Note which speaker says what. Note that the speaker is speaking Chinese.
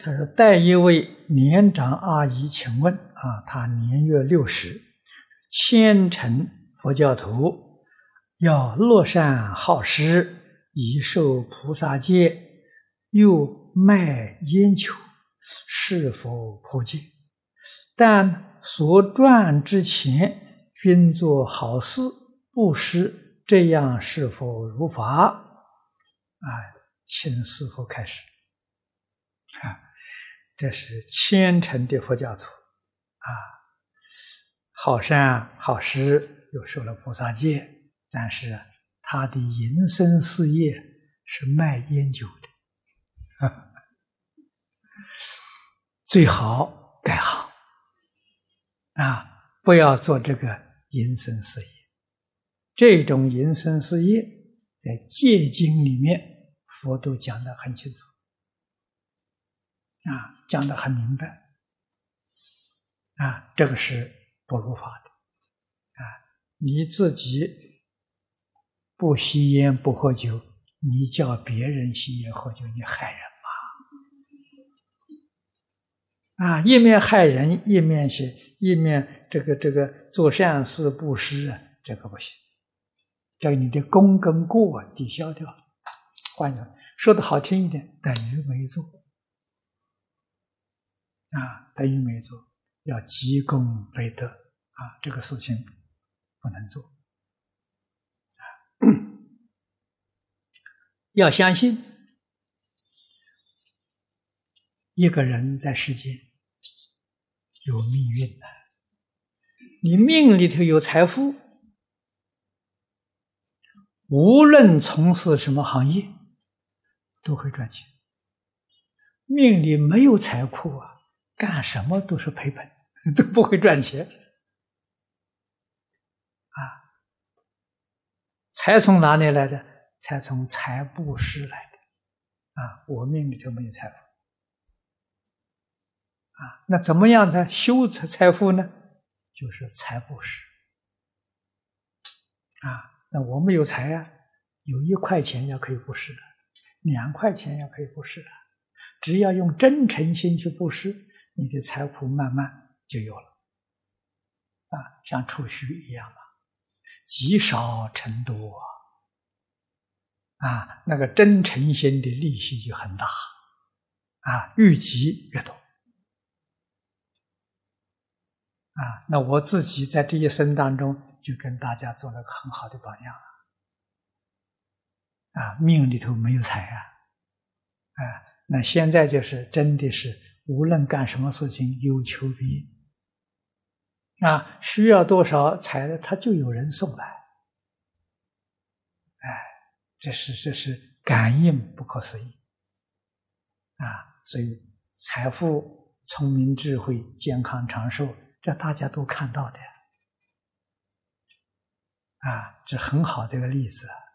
Speaker 1: 他说：“带一位年长阿姨，请问她年约60，虔诚佛教徒，要乐善好施，以受菩萨戒，又卖烟球，是否破戒？但所赚之钱均做好事布施，这样是否如法？”请师父开始。这是虔诚的佛教徒好善好施，又受了菩萨戒，但是他的营生事业是卖烟酒的最好改行不要做这个营生事业。这种营生事业在戒经里面佛都讲得很清楚讲得很明白这个是不如法的你自己不吸烟不喝酒，你叫别人吸烟喝酒，你害人嘛一面害人，一面这个做善事布施这个不行，叫你的功跟过抵消掉了。换句话说的好听一点，等于没做等于没做，要积功累德这个事情不能做要相信一个人在世间有命运你命里头有财富，无论从事什么行业都会赚钱。命里没有财库干什么都是赔本，都不会赚钱财从哪里来的？财从财布施来的我命里头没有财富那怎么样才修财富呢？就是财布施那我们有财有1块钱也可以布施2块钱也可以布施只要用真诚心去布施，你的财富慢慢就有了像储蓄一样积少成多那个真诚心的利息就很大越积越多那我自己在这一生当中就跟大家做了个很好的榜样命里头没有财那现在就是真的是无论干什么事情有求必应需要多少财的，他就有人送来这是感应不可思议所以财富、聪明、智慧、健康、长寿，这大家都看到的这很好的一个例子